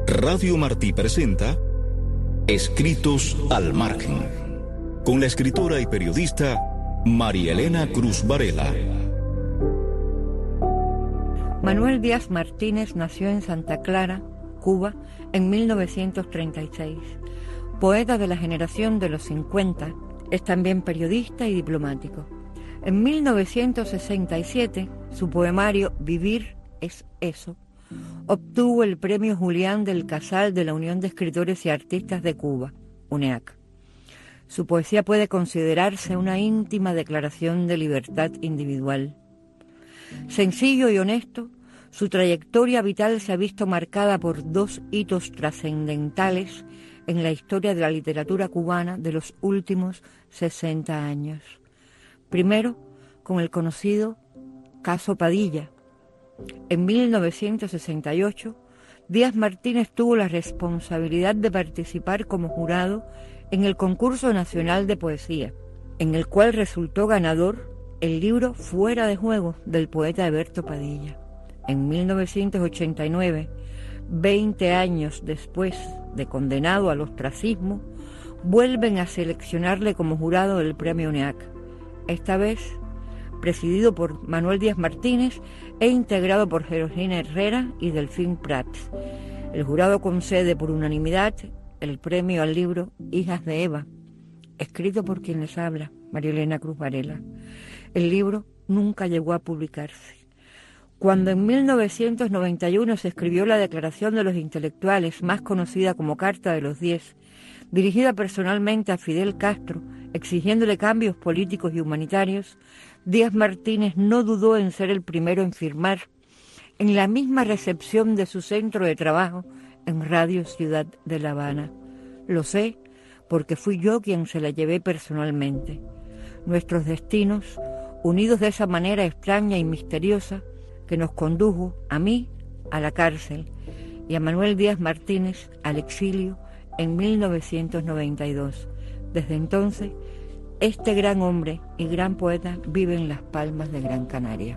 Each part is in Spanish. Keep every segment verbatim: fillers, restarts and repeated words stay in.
Radio Martí presenta Escritos al Margen, con la escritora y periodista María Elena Cruz Varela. Manuel Díaz Martínez nació en Santa Clara, Cuba, en mil novecientos treinta y seis. Poeta de la generación de los cincuenta, es también periodista y diplomático. En mil novecientos sesenta y siete, su poemario Vivir es eso obtuvo el Premio Julián del Casal de la Unión de Escritores y Artistas de Cuba, UNEAC. Su poesía puede considerarse una íntima declaración de libertad individual. Sencillo y honesto, su trayectoria vital se ha visto marcada por dos hitos trascendentales en la historia de la literatura cubana de los últimos sesenta años. Primero, con el conocido Caso Padilla. En mil novecientos sesenta y ocho, Díaz Martínez tuvo la responsabilidad de participar como jurado en el Concurso Nacional de Poesía, en el cual resultó ganador el libro Fuera de Juego del poeta Heberto Padilla. En mil novecientos ochenta y nueve, veinte años después de condenado al ostracismo, vuelven a seleccionarle como jurado del Premio UNEAC, esta vez presidido por Manuel Díaz Martínez e integrado por Georgina Herrera y Delfín Prats. El jurado concede por unanimidad el premio al libro Hijas de Eva, escrito por quien les habla, María Elena Cruz Varela. El libro nunca llegó a publicarse. Cuando en mil novecientos noventa y uno se escribió la Declaración de los Intelectuales, más conocida como Carta de los Diez, dirigida personalmente a Fidel Castro, exigiéndole cambios políticos y humanitarios, Díaz Martínez no dudó en ser el primero en firmar en la misma recepción de su centro de trabajo en Radio Ciudad de La Habana. Lo sé porque fui yo quien se la llevé personalmente. Nuestros destinos, unidos de esa manera extraña y misteriosa, que nos condujo a mí a la cárcel y a Manuel Díaz Martínez al exilio en mil novecientos noventa y dos. Desde entonces, este gran hombre y gran poeta vive en las Palmas de Gran Canaria.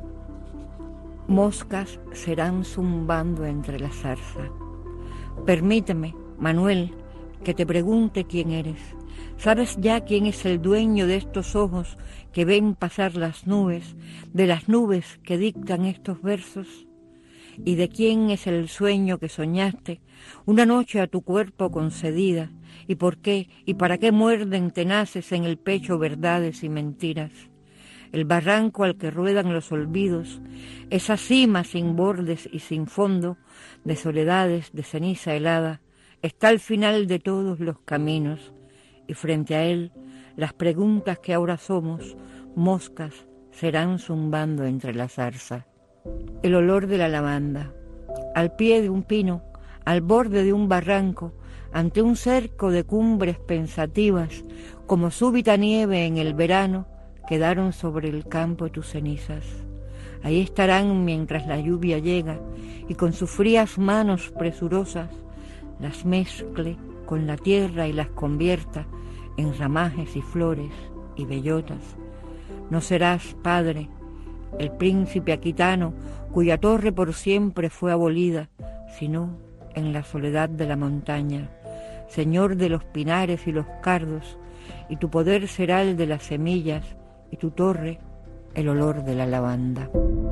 Moscas serán zumbando entre la zarza. Permíteme, Manuel, que te pregunte quién eres. ¿Sabes ya quién es el dueño de estos ojos que ven pasar las nubes, de las nubes que dictan estos versos? ¿Y de quién es el sueño que soñaste, una noche a tu cuerpo concedida? ¿Y por qué y para qué muerden tenaces en el pecho verdades y mentiras? El barranco al que ruedan los olvidos, esa cima sin bordes y sin fondo, de soledades, de ceniza helada, está al final de todos los caminos, y frente a él, las preguntas que ahora somos, moscas, serán zumbando entre la zarza. El olor de la lavanda, al pie de un pino, al borde de un barranco, ante un cerco de cumbres pensativas, como súbita nieve en el verano, quedaron sobre el campo tus cenizas. Ahí estarán mientras la lluvia llega, y con sus frías manos presurosas, las mezcle con la tierra y las convierta en ramajes y flores y bellotas. No serás, padre, el príncipe aquitano, cuya torre por siempre fue abolida, sino en la soledad de la montaña, señor de los pinares y los cardos, y tu poder será el de las semillas, y tu torre el olor de la lavanda.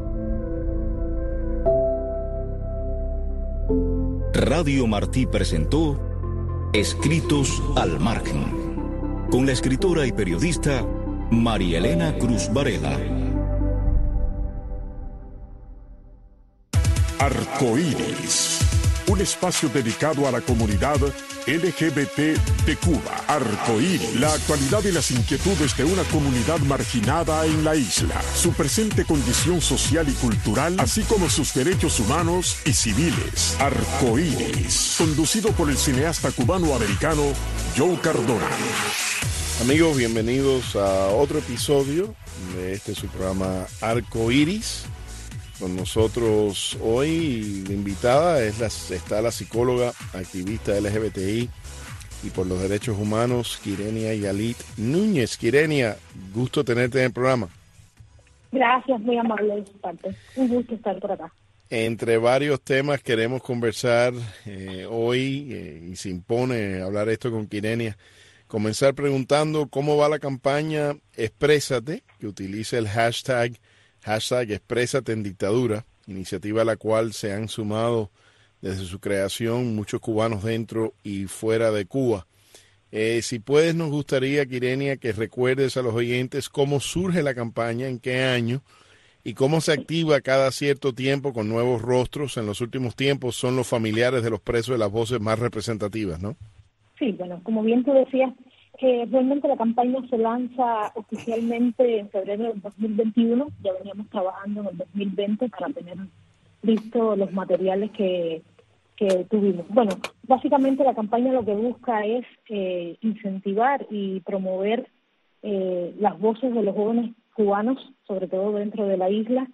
Radio Martí presentó Escritos al Margen, con la escritora y periodista María Elena Cruz Varela. Arcoíris, un espacio dedicado a la comunidad L G B T de Cuba. Arcoíris, la actualidad y las inquietudes de una comunidad marginada en la isla, su presente condición social y cultural, así como sus derechos humanos y civiles. Arcoíris, conducido por el cineasta cubano-americano Joe Cardona. Amigos, bienvenidos a otro episodio de este su programa Arcoíris. Con nosotros hoy la invitada es la, está la psicóloga, activista L G B T I y por los derechos humanos, Quirenia Yalit Núñez. Quirenia, gusto tenerte en el programa. Gracias, muy amable de su parte. Un gusto estar por acá. Entre varios temas queremos conversar eh, hoy, eh, y se impone hablar esto con Kyrenia. Comenzar preguntando cómo va la campaña Exprésate, que utiliza el hashtag, hashtag Exprésate en Dictadura, iniciativa a la cual se han sumado desde su creación muchos cubanos dentro y fuera de Cuba. Eh, si puedes, nos gustaría, Kyrenia, que recuerdes a los oyentes cómo surge la campaña, en qué año, y cómo se activa cada cierto tiempo con nuevos rostros. En los últimos tiempos son los familiares de los presos de las voces más representativas, ¿no? Sí, bueno, como bien tú decías, eh, realmente la campaña se lanza oficialmente en febrero del dos mil veintiuno. Ya veníamos trabajando en el dos mil veinte para tener listos los materiales que, que tuvimos. Bueno, básicamente la campaña lo que busca es eh, incentivar y promover eh, las voces de los jóvenes cubanos, sobre todo dentro de la isla,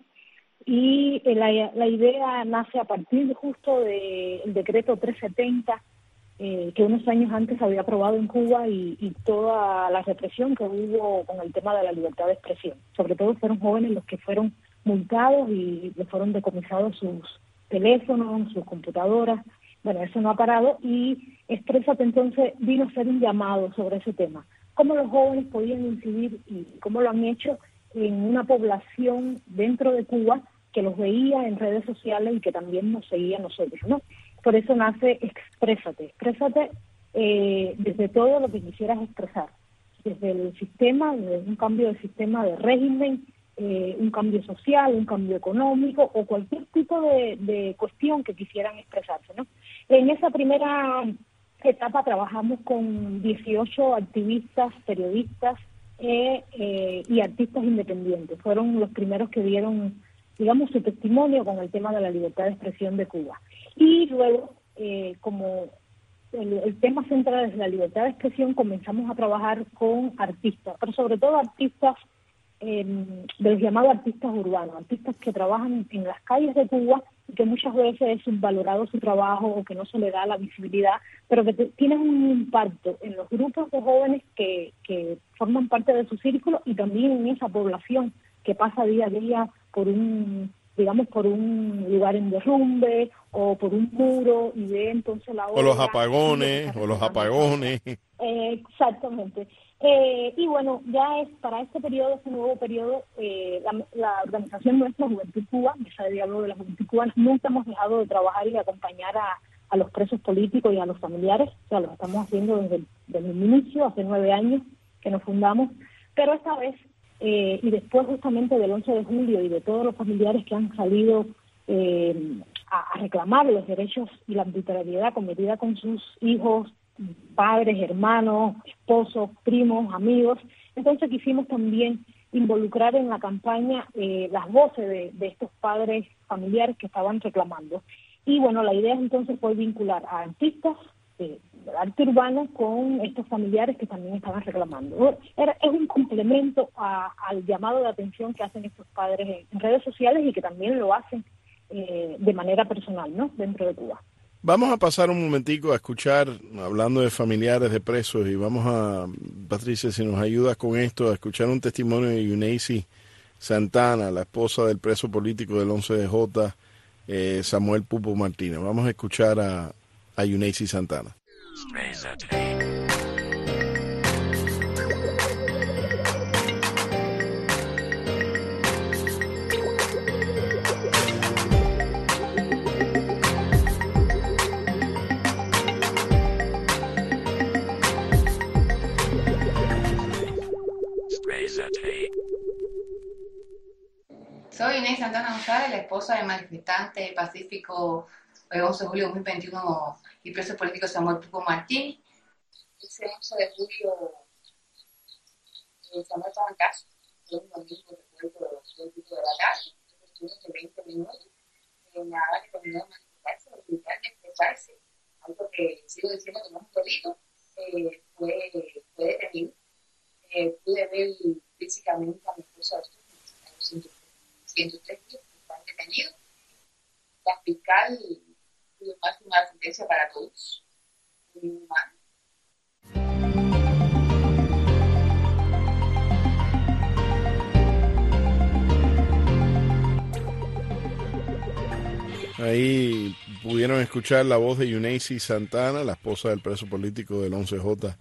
y eh, la, la idea nace a partir justo del decreto trescientos setenta, eh, que unos años antes había aprobado en Cuba, y, y toda la represión que hubo con el tema de la libertad de expresión. Sobre todo fueron jóvenes los que fueron multados y les fueron decomisados sus teléfonos, sus computadoras. Bueno, eso no ha parado, y Exprésate entonces vino a ser un llamado sobre ese tema. Cómo los jóvenes podían incidir y cómo lo han hecho en una población dentro de Cuba que los veía en redes sociales y que también nos seguía a nosotros, ¿no? Por eso nace Exprésate. Exprésate eh, desde todo lo que quisieras expresar, desde el sistema, desde un cambio de sistema de régimen, eh, un cambio social, un cambio económico o cualquier tipo de, de cuestión que quisieran expresarse, ¿no? En esa primera etapa trabajamos con dieciocho activistas, periodistas eh, eh, y artistas independientes. Fueron los primeros que dieron, digamos, su testimonio con el tema de la libertad de expresión de Cuba. Y luego, eh, como el, el tema central es la libertad de expresión, comenzamos a trabajar con artistas, pero sobre todo artistas eh, de los llamados artistas urbanos, artistas que trabajan en las calles de Cuba y que muchas veces es subvalorado su trabajo o que no se le da la visibilidad, pero que te, tienen un impacto en los grupos de jóvenes que, que forman parte de su círculo y también en esa población que pasa día a día por un, digamos, por un lugar en derrumbe o por un muro y ve entonces la obra. O los apagones, o los apagones. Eh, exactamente. Eh, y bueno, ya es para este periodo, este nuevo periodo, eh, la, la organización nuestra, Juventud Cuba, Mesa de Diálogo de la Juventud Cubana, nunca hemos dejado de trabajar y de acompañar a, a los presos políticos y a los familiares. O sea, lo estamos haciendo desde, desde el inicio, hace nueve años que nos fundamos, pero esta vez, eh, y después justamente del once de julio y de todos los familiares que han salido eh, a, a reclamar los derechos y la arbitrariedad cometida con sus hijos, padres, hermanos, esposos, primos, amigos. Entonces quisimos también involucrar en la campaña eh, las voces de, de estos padres familiares que estaban reclamando. Y bueno, la idea entonces fue vincular a artistas eh, del arte urbano con estos familiares que también estaban reclamando. Era, es un complemento a, al llamado de atención que hacen estos padres en, en redes sociales y que también lo hacen eh, de manera personal, ¿no?, dentro de Cuba. Vamos a pasar un momentico a escuchar, hablando de familiares de presos, y vamos a, Patricia, si nos ayudas con esto, a escuchar un testimonio de Yuneisi Santana, la esposa del preso político del once de Jota, eh, Samuel Pupo Martínez. Vamos a escuchar a, a Yuneisi Santana. Soy Inés Santana González, la esposa del manifestante pacífico el once de julio de dos mil veintiuno y preso político Samuel Pupo Martínez. Ese once de julio, eh, Samuel estaba en casa, fue un domingo después del pico de la tarde, estuvo de veinte minutos, eh, nada que terminó de manifestarse, de gritar, de expresarse, algo que sigo diciendo que no es un delito, eh, fue, fue detenido. Eh, pude ver físicamente a mi esposa de ciento tres días que están detenidos. La fiscal tuvo más que una sentencia para todos. Muy humano. Ahí pudieron escuchar la voz de Yuneisi Santana, la esposa del preso político del once J,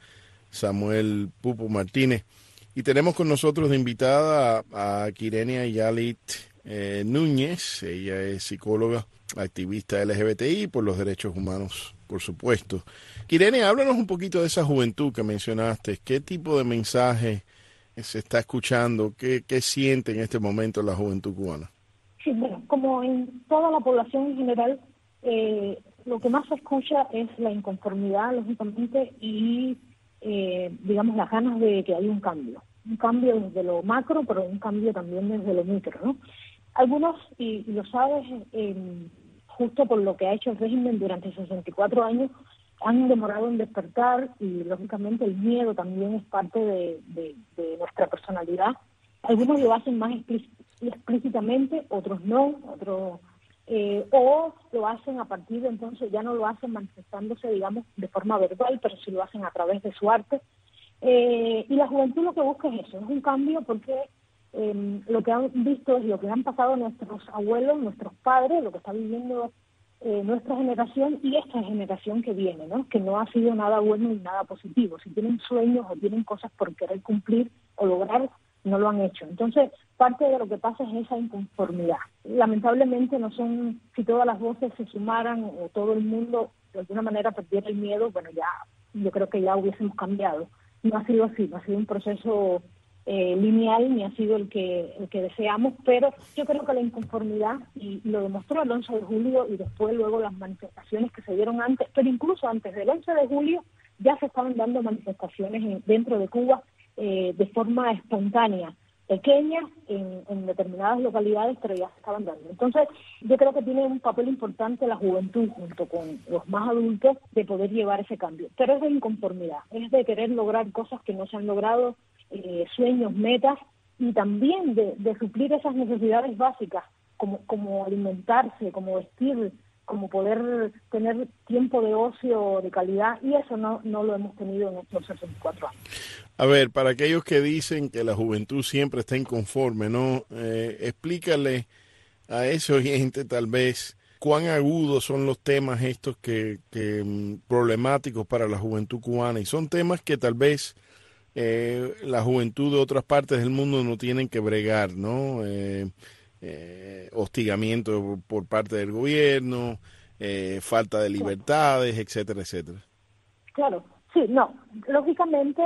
Samuel Pupo Martínez. Y tenemos con nosotros de invitada a, a Quirenia Yalit eh, Núñez. Ella es psicóloga, activista L G B T I por los derechos humanos, por supuesto. Quirenia, háblanos un poquito de esa juventud que mencionaste. ¿Qué tipo de mensaje se está escuchando? ¿Qué, qué siente en este momento la juventud cubana? Sí, bueno, como en toda la población en general, eh, lo que más se escucha es la inconformidad, lógicamente, y, eh, digamos, las ganas de que haya un cambio. Un cambio desde lo macro, pero un cambio también desde lo micro, ¿no? Algunos, y, y lo sabes, eh, justo por lo que ha hecho el régimen durante sesenta y cuatro años, han demorado en despertar y, lógicamente, el miedo también es parte de, de, de nuestra personalidad. Algunos lo hacen más explícitamente, explícitamente, otros no, otros eh, o lo hacen a partir de entonces, ya no lo hacen manifestándose, digamos, de forma verbal, pero sí lo hacen a través de su arte. Eh, y la juventud lo que busca es eso, es un cambio porque eh, lo que han visto es lo que han pasado nuestros abuelos, nuestros padres, lo que está viviendo eh, nuestra generación y esta generación que viene, ¿no? Que no ha sido nada bueno ni nada positivo. Si tienen sueños o tienen cosas por querer cumplir o lograr, no lo han hecho. Entonces, parte de lo que pasa es esa inconformidad. Lamentablemente no son, si todas las voces se sumaran o todo el mundo de alguna manera perdiera el miedo, bueno, ya, yo creo que ya hubiésemos cambiado. No ha sido así, no ha sido un proceso eh, lineal, ni ha sido el que el que deseamos, pero yo creo que la inconformidad, y lo demostró el once de julio y después luego las manifestaciones que se dieron antes, pero incluso antes del once de julio ya se estaban dando manifestaciones en, dentro de Cuba eh, de forma espontánea, pequeñas en, en determinadas localidades, pero ya se estaban dando. Entonces, yo creo que tiene un papel importante la juventud junto con los más adultos de poder llevar ese cambio. Pero es de inconformidad, es de querer lograr cosas que no se han logrado, eh, sueños, metas, y también de, de suplir esas necesidades básicas, como, como alimentarse, como vestir, como poder tener tiempo de ocio de calidad, y eso no, no lo hemos tenido en estos sesenta y cuatro años. A ver, para aquellos que dicen que la juventud siempre está inconforme, ¿no? Eh, explícale a ese oyente tal vez cuán agudos son los temas estos que, que um, problemáticos para la juventud cubana, y son temas que tal vez eh, la juventud de otras partes del mundo no tienen que bregar, ¿no? Eh, eh, hostigamiento por, por parte del gobierno, eh, falta de libertades, etcétera, etcétera. Claro. Sí, no, lógicamente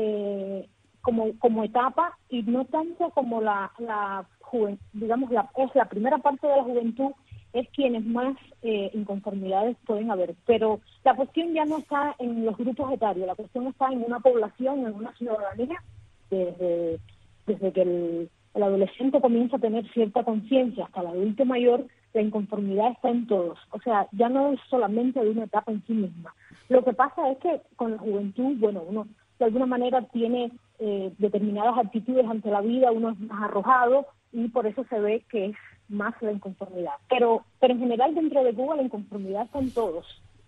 eh, como como etapa, y no tanto como la, la juventud, digamos, la, es la primera parte de la juventud, es quienes más eh, inconformidades pueden haber, pero la cuestión ya no está en los grupos etarios, la cuestión está en una población, en una ciudadanía, desde, desde que el, el adolescente comienza a tener cierta conciencia hasta el adulto mayor, la inconformidad está en todos, o sea, ya no es solamente de una etapa en sí misma. Lo que pasa es que con la juventud, bueno, uno de alguna manera tiene eh, determinadas actitudes ante la vida, uno es más arrojado y por eso se ve que es más la inconformidad. Pero pero en general dentro de Cuba la inconformidad está en todos.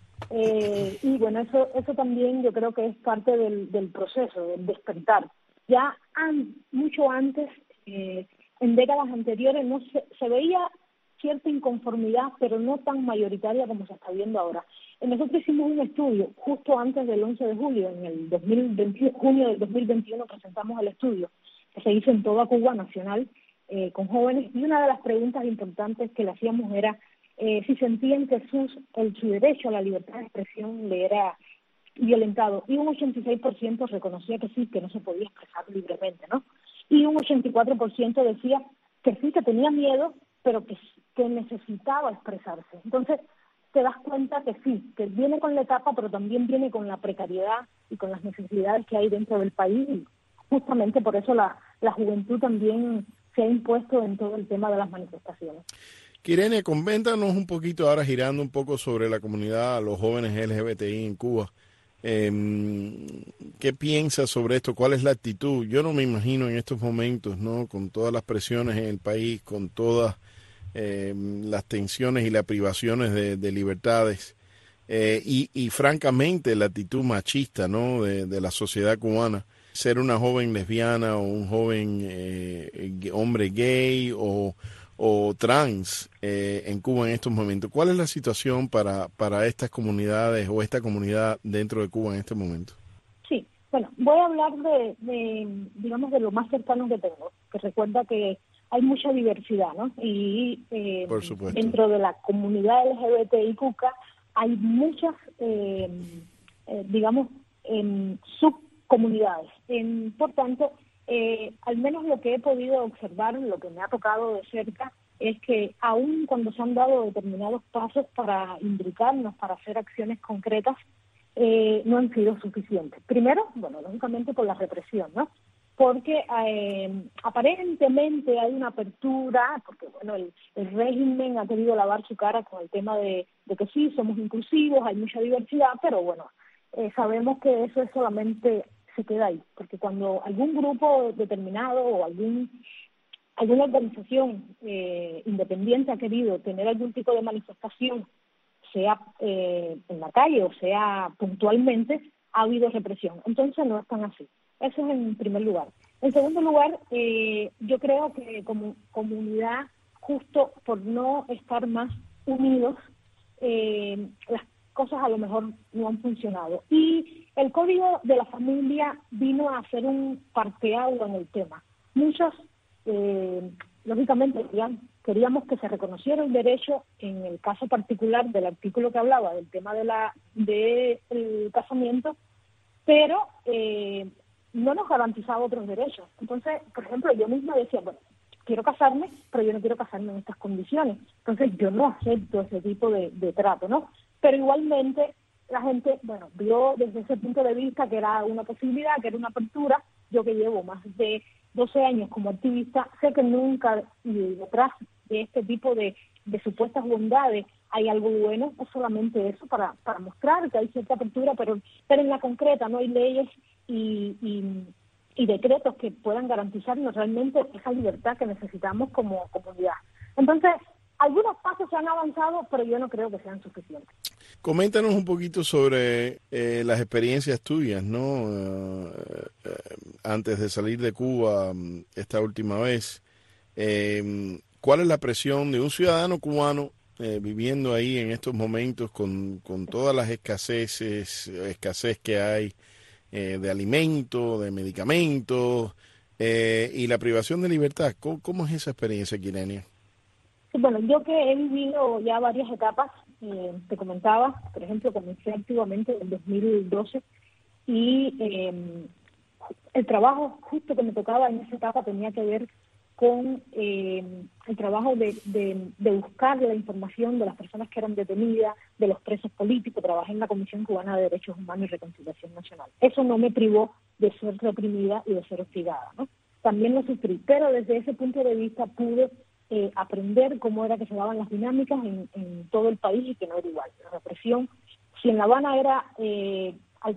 Eh, y bueno, eso eso también yo creo que es parte del, del proceso, del despertar. Ya an, mucho antes, eh, en décadas anteriores, no se, se veía cierta inconformidad, pero no tan mayoritaria como se está viendo ahora. Nosotros hicimos un estudio justo antes del once de julio, en el dos mil veinte, junio del dos mil veintiuno presentamos el estudio que se hizo en toda Cuba nacional eh, con jóvenes, y una de las preguntas importantes que le hacíamos era eh, si sentían que sus, el, su derecho a la libertad de expresión le era violentado, y un ochenta y seis por ciento reconocía que sí, que no se podía expresar libremente, ¿no? Y un ochenta y cuatro por ciento decía que sí, que tenía miedo, pero que, que necesitaba expresarse. Entonces, te das cuenta que sí, que viene con la etapa, pero también viene con la precariedad y con las necesidades que hay dentro del país, y justamente por eso la, la juventud también se ha impuesto en todo el tema de las manifestaciones. Quirenia, coméntanos un poquito ahora, girando un poco sobre la comunidad, los jóvenes L G B T I en Cuba. Eh, ¿Qué piensas sobre esto? ¿Cuál es la actitud? Yo no me imagino en estos momentos, ¿no? Con todas las presiones en el país, con todas eh, las tensiones y las privaciones de, de libertades, eh, y, y francamente la actitud machista, ¿no? de, de la sociedad cubana. Ser una joven lesbiana o un joven eh, hombre gay o, o trans eh, en Cuba en estos momentos. ¿Cuál es la situación para, para estas comunidades o esta comunidad dentro de Cuba en este momento? Sí, bueno, voy a hablar de, de digamos, de lo más cercano que tengo, que recuerda que hay mucha diversidad, ¿no? Y eh, Por supuesto. Dentro de la comunidad L G B T I Q K hay muchas, eh, eh, digamos, eh, subcomunidades. En, por tanto, eh, al menos lo que he podido observar, lo que me ha tocado de cerca, es que aún cuando se han dado determinados pasos para imbricarnos, para hacer acciones concretas, eh, no han sido suficientes. Primero, bueno, lógicamente por la represión, ¿no? Porque eh, aparentemente hay una apertura, porque bueno, el, el régimen ha querido lavar su cara con el tema de, de que sí, somos inclusivos, hay mucha diversidad, pero bueno, eh, sabemos que eso es solamente se queda ahí, porque cuando algún grupo determinado o algún alguna organización eh, independiente ha querido tener algún tipo de manifestación, sea eh, en la calle o sea puntualmente, ha habido represión. Entonces no es tan así. Eso es en primer lugar. En segundo lugar, eh, yo creo que como comunidad, justo por no estar más unidos, eh, las cosas a lo mejor no han funcionado. Y el Código de la Familia vino a hacer un parteaguas en el tema. Muchos, eh, lógicamente, querían, queríamos que se reconociera el derecho, en el caso particular del artículo que hablaba del tema de la de el casamiento, pero eh, no nos garantizaba otros derechos. Entonces, por ejemplo, yo misma decía, bueno, quiero casarme, pero yo no quiero casarme en estas condiciones. Entonces, yo no acepto ese tipo de, de trato, ¿no? Pero igualmente, la gente, bueno, vio desde ese punto de vista que era una posibilidad, que era una apertura. Yo que llevo más de doce años como activista, sé que nunca y detrás de este tipo de, de supuestas bondades hay algo bueno, es solamente eso, para, para mostrar que hay cierta apertura, pero, pero en la concreta no hay leyes y, y, y decretos que puedan garantizarnos realmente esa libertad que necesitamos como comunidad. Entonces, algunos pasos se han avanzado, pero yo no creo que sean suficientes. Coméntanos un poquito sobre eh, las experiencias tuyas, ¿no? Uh, uh, antes de salir de Cuba esta última vez, eh, ¿cuál es la presión de un ciudadano cubano eh, viviendo ahí en estos momentos con, con todas las escaseces, escasez que hay eh, de alimentos, de medicamentos eh, y la privación de libertad? ¿Cómo, cómo es esa experiencia, Quirenia? Bueno, yo que he vivido ya varias etapas, eh, te comentaba, por ejemplo, comencé activamente en el dos mil doce y eh, el trabajo justo que me tocaba en esa etapa tenía que ver con eh, el trabajo de, de, de buscar la información de las personas que eran detenidas, de los presos políticos. Trabajé en la Comisión Cubana de Derechos Humanos y Reconciliación Nacional. Eso no me privó de ser reprimida y de ser hostigada, ¿no? También lo sufrí, pero desde ese punto de vista pude Eh, aprender cómo era que se daban las dinámicas en, en todo el país y que no era igual. La represión, si en La Habana era eh,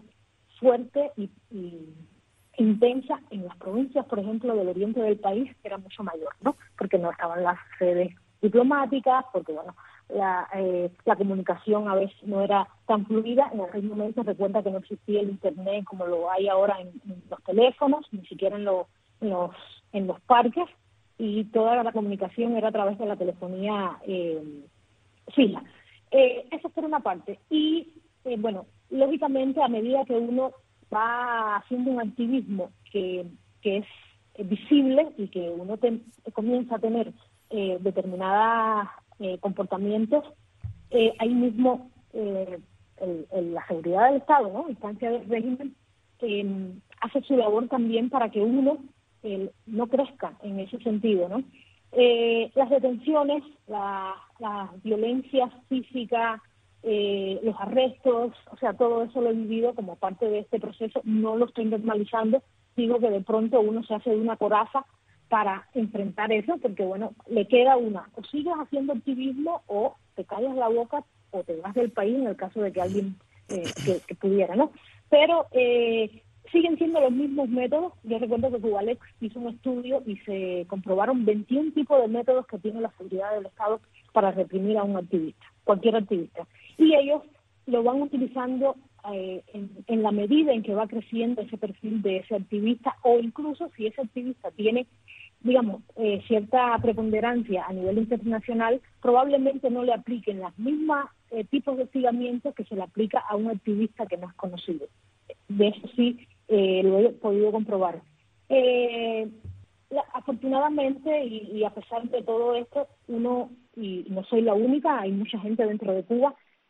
fuerte y, y intensa, en las provincias, por ejemplo, del oriente del país era mucho mayor, ¿no? Porque no estaban las sedes diplomáticas, porque, bueno, la, eh, la comunicación a veces no era tan fluida. En aquel momento recuerda que no existía el internet como lo hay ahora en, en los teléfonos, ni siquiera en, lo, en, los, en los parques, y toda la comunicación era a través de la telefonía eh, fija. Eh, eso por una parte. Y, eh, bueno, lógicamente, a medida que uno va haciendo un activismo que, que es visible y que uno te, comienza a tener eh, determinados eh, comportamientos, eh, ahí mismo eh, el, el, la seguridad del Estado, ¿no?, instancia del régimen, eh, hace su labor también para que uno eh, no crezca en ese sentido, ¿no? Eh, las detenciones, la, la violencia física, eh, los arrestos, o sea, todo eso lo he vivido como parte de este proceso. No lo estoy normalizando, digo que de pronto uno se hace de una coraza para enfrentar eso, porque bueno, le queda una, o sigues haciendo activismo o te callas la boca o te vas del país en el caso de que alguien eh, que, que pudiera, ¿no? Pero eh, siguen siendo los mismos métodos. Yo recuerdo que Cubalex hizo un estudio y se comprobaron veintiún tipos de métodos que tiene la seguridad del Estado para reprimir a un activista, cualquier activista. Y ellos lo van utilizando eh, en, en la medida en que va creciendo ese perfil de ese activista, o incluso si ese activista tiene digamos, eh, cierta preponderancia a nivel internacional, probablemente no le apliquen las mismas eh, tipos de hostigamiento que se le aplica a un activista que no es conocido. De eso sí eh, lo he podido comprobar. Eh, la, afortunadamente, y, y a pesar de todo esto, uno, y no soy la única, hay mucha gente dentro de Cuba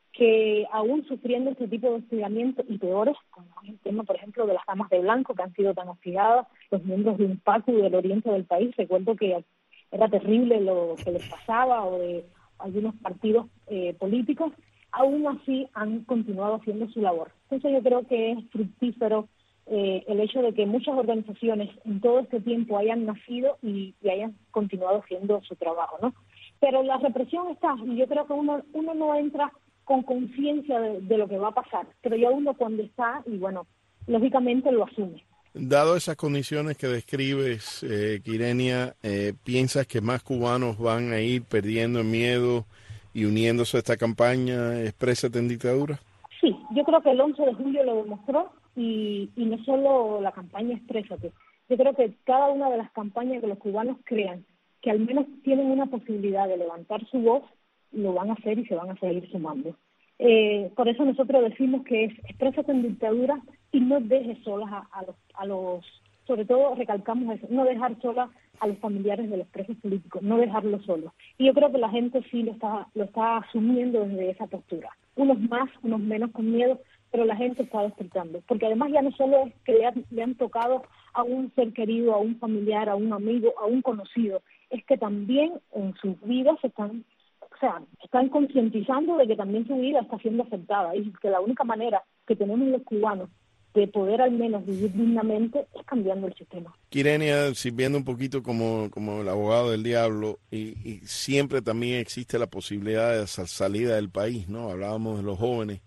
que aún sufriendo este tipo de hostigamiento y peores, como es el tema, por ejemplo, de las damas de blanco que han sido tan hostigadas, los miembros de UNPACU del oriente del país, recuerdo que era terrible lo que les pasaba, o de algunos partidos eh, políticos, aún así han continuado haciendo su labor. Entonces yo creo que es fructífero eh, el hecho de que muchas organizaciones en todo este tiempo hayan nacido y, y hayan continuado haciendo su trabajo, ¿no? Pero la represión está, y yo creo que uno, uno no entra con conciencia de, de lo que va a pasar, pero ya uno cuando está, y bueno, lógicamente lo asume. Dado esas condiciones que describes, eh, Quirenia, eh, ¿piensas que más cubanos van a ir perdiendo el miedo y uniéndose a esta campaña Exprésate en Dictadura? Sí, yo creo que el once de julio lo demostró, y, y no solo la campaña Exprésate. Yo creo que cada una de las campañas que los cubanos crean que al menos tienen una posibilidad de levantar su voz, lo van a hacer y se van a seguir sumando. Eh, por eso nosotros decimos que es exprésate en dictadura y no dejes solas a, a, los, a los, sobre todo recalcamos eso, no dejar solas a los familiares de los presos políticos, no dejarlos solos. Y yo creo que la gente sí lo está, lo está asumiendo desde esa postura. Unos más, unos menos con miedo, pero la gente está despertando. Porque además ya no solo es que le han, le han tocado a un ser querido, a un familiar, a un amigo, a un conocido, es que también en sus vidas se están O sea, están concientizando de que también su vida está siendo afectada y que la única manera que tenemos los cubanos de poder al menos vivir dignamente es cambiando el sistema. Quirenia, sirviendo un poquito como, como el abogado del diablo, y, y siempre también existe la posibilidad de salida del país, ¿no? Hablábamos de los jóvenes,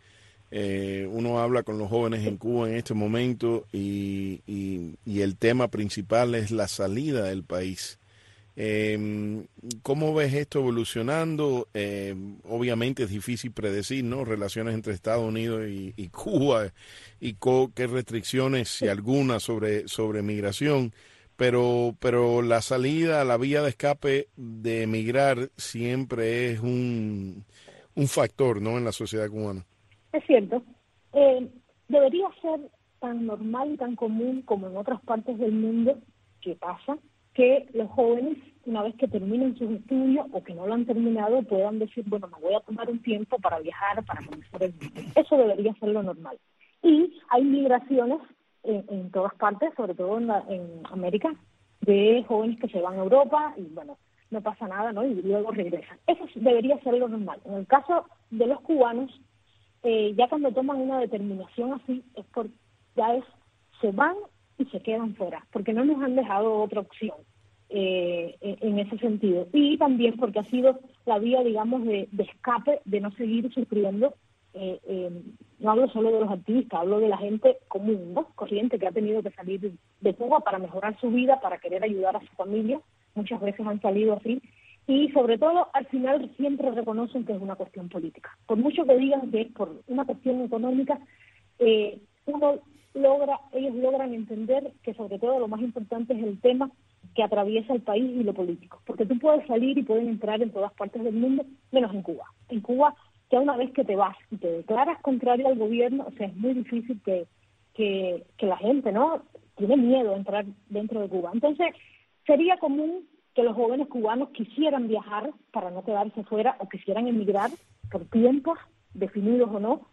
eh, uno habla con los jóvenes en Cuba en este momento y, y, y el tema principal es la salida del país. Eh, ¿Cómo ves esto evolucionando? Eh, obviamente es difícil predecir, ¿no? Relaciones entre Estados Unidos y, y Cuba y co, qué restricciones, si alguna, sobre, sobre migración, pero, pero la salida, la vía de escape de emigrar siempre es un, un factor, ¿no? En la sociedad cubana. Es cierto. Eh, debería ser tan normal y tan común como en otras partes del mundo que pasa, que los jóvenes, una vez que terminen sus estudios o que no lo han terminado, puedan decir, bueno, me voy a tomar un tiempo para viajar, para conocer el mundo. Eso debería ser lo normal. Y hay migraciones en, en todas partes, sobre todo en, la, en América, de jóvenes que se van a Europa y, bueno, no pasa nada, ¿no? Y luego regresan. Eso debería ser lo normal. En el caso de los cubanos, eh, ya cuando toman una determinación así, es por, ya es, se van y se quedan fuera, porque no nos han dejado otra opción eh, en ese sentido. Y también porque ha sido la vía, digamos, de, de escape, de no seguir sufriendo. Eh, eh, no hablo solo de los activistas, hablo de la gente común, ¿no? Corriente, que ha tenido que salir de, de Cuba para mejorar su vida, para querer ayudar a su familia. Muchas veces han salido así. Y sobre todo, al final siempre reconocen que es una cuestión política. Por mucho que digan que es por una cuestión económica, eh, uno logra, ellos logran entender que sobre todo lo más importante es el tema que atraviesa el país y lo político, porque tú puedes salir y pueden entrar en todas partes del mundo, menos en Cuba. En Cuba, ya una vez que te vas y te declaras contrario al gobierno, o sea, es muy difícil que, que, que la gente, ¿no?, tiene miedo de entrar dentro de Cuba. Entonces, sería común que los jóvenes cubanos quisieran viajar para no quedarse fuera o quisieran emigrar por tiempos definidos o no,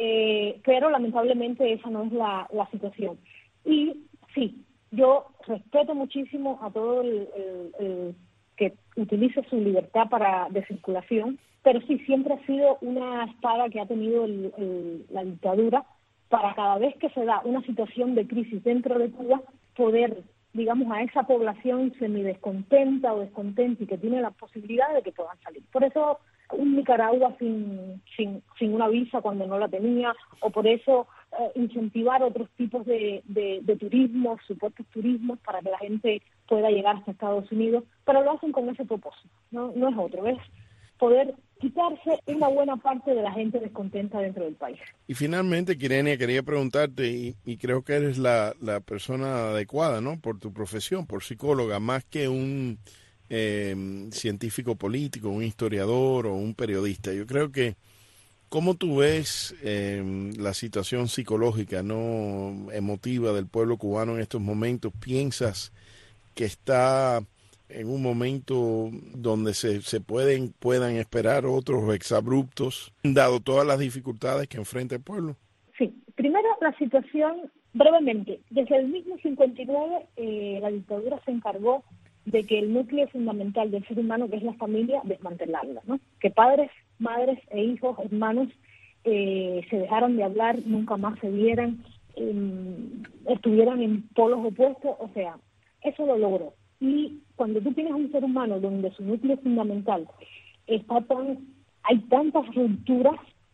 Eh, pero lamentablemente esa no es la, la situación. Y sí, yo respeto muchísimo a todo el, el, el que utilice su libertad para de circulación, pero sí, siempre ha sido una espada que ha tenido el, el, la dictadura para cada vez que se da una situación de crisis dentro de Cuba, poder, digamos, a esa población semidescontenta o descontenta y que tiene la posibilidad de que puedan salir. Por eso un Nicaragua sin, sin, sin una visa cuando no la tenía, o por eso eh, incentivar otros tipos de, de, de turismo, supuestos turismos, para que la gente pueda llegar hasta Estados Unidos, pero lo hacen con ese propósito, no, no es otro, es poder quitarse una buena parte de la gente descontenta dentro del país. Y finalmente, Quirenia, quería preguntarte, y, y creo que eres la, la persona adecuada, ¿no? Por tu profesión, por psicóloga, más que un eh, científico político, un historiador o un periodista. Yo creo que, ¿cómo tú ves eh, la situación psicológica, no emotiva del pueblo cubano en estos momentos? ¿Piensas que está en un momento donde se, se pueden puedan esperar otros exabruptos, dado todas las dificultades que enfrenta el pueblo? Sí, primero la situación, brevemente, desde el mismo cincuenta y nueve eh, la dictadura se encargó de que el núcleo fundamental del ser humano, que es la familia, desmantelarla, ¿no? Que padres, madres e hijos, hermanos, eh, se dejaran de hablar, nunca más se vieran, eh, estuvieran en polos opuestos, o sea, eso lo logró. Y cuando tú tienes un ser humano donde su núcleo fundamental está tan, hay tantas rupturas,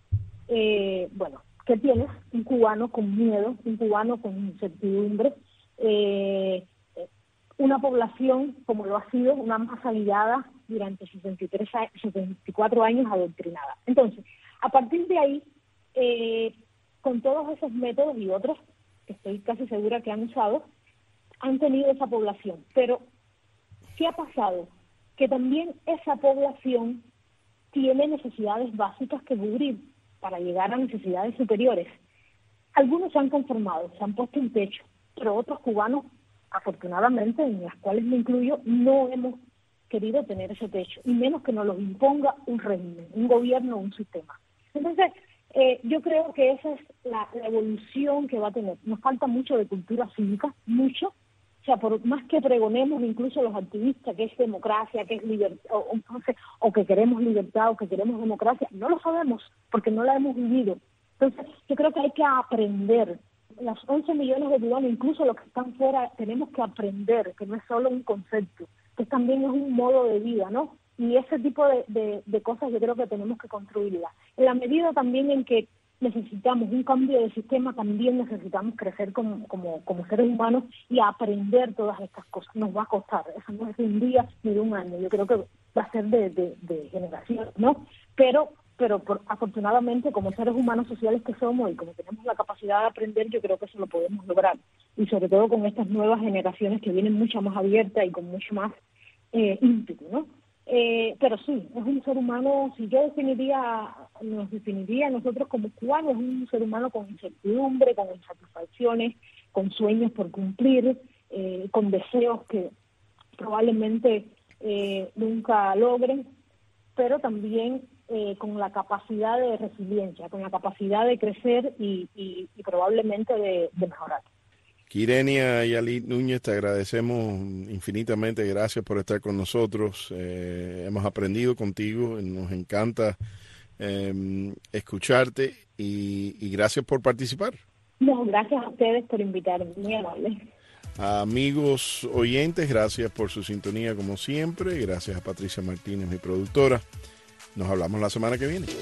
eh, bueno, ¿qué tienes? Un cubano con miedo, un cubano con incertidumbre, eh, una población, como lo ha sido, una masa guiada durante sesenta y tres, sesenta y cuatro años adoctrinada. Entonces, a partir de ahí, eh, con todos esos métodos y otros, que estoy casi segura que han usado, han tenido esa población, pero ¿qué ha pasado? Que también esa población tiene necesidades básicas que cubrir para llegar a necesidades superiores. Algunos se han conformado, se han puesto un techo, pero otros cubanos, afortunadamente, en las cuales me incluyo, no hemos querido tener ese techo, y menos que nos lo imponga un régimen, un gobierno, un sistema. Entonces, eh, yo creo que esa es la, la evolución que va a tener. Nos falta mucho de cultura cívica, mucho. O sea, por más que pregonemos incluso los activistas que es democracia, que es libertad, o, o, o que queremos libertad, o que queremos democracia, no lo sabemos porque no la hemos vivido. Entonces, yo creo que hay que aprender. Las once millones de cubanos, incluso los que están fuera, tenemos que aprender que no es solo un concepto, que también es un modo de vida, ¿no? Y ese tipo de, de, de cosas yo creo que tenemos que construirlas. En la medida también en que necesitamos un cambio de sistema, también necesitamos crecer como, como, como seres humanos y aprender todas estas cosas. Nos va a costar, eso no es de un día ni de un año, yo creo que va a ser de, de, de generaciones, ¿no? Pero pero por, afortunadamente, como seres humanos sociales que somos y como tenemos la capacidad de aprender, yo creo que eso lo podemos lograr. Y sobre todo con estas nuevas generaciones que vienen mucho más abiertas y con mucho más eh, ímpetu, ¿no? Eh, pero sí, es un ser humano, si yo definiría, nos definiría nosotros como cubanos, es un ser humano con incertidumbre, con insatisfacciones, con sueños por cumplir, eh, con deseos que probablemente eh, nunca logren, pero también eh, con la capacidad de resiliencia, con la capacidad de crecer y, y, y probablemente de, de mejorar. Quirenia Yalit Núñez, te agradecemos infinitamente, gracias por estar con nosotros, eh, hemos aprendido contigo, nos encanta eh, escucharte y, y gracias por participar. No, gracias a ustedes por invitarme, muy amables. Amigos oyentes, gracias por su sintonía como siempre, gracias a Patricia Martínez, mi productora, nos hablamos la semana que viene.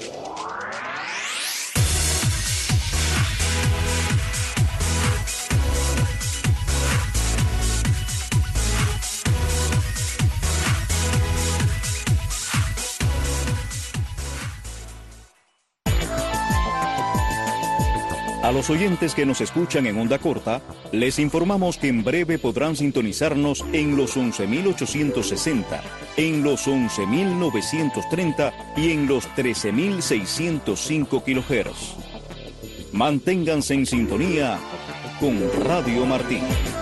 A los oyentes que nos escuchan en onda corta, les informamos que en breve podrán sintonizarnos en los once mil ochocientos sesenta, en los once mil novecientos treinta y en los trece mil seiscientos cinco kilohertz. Manténganse en sintonía con Radio Martí.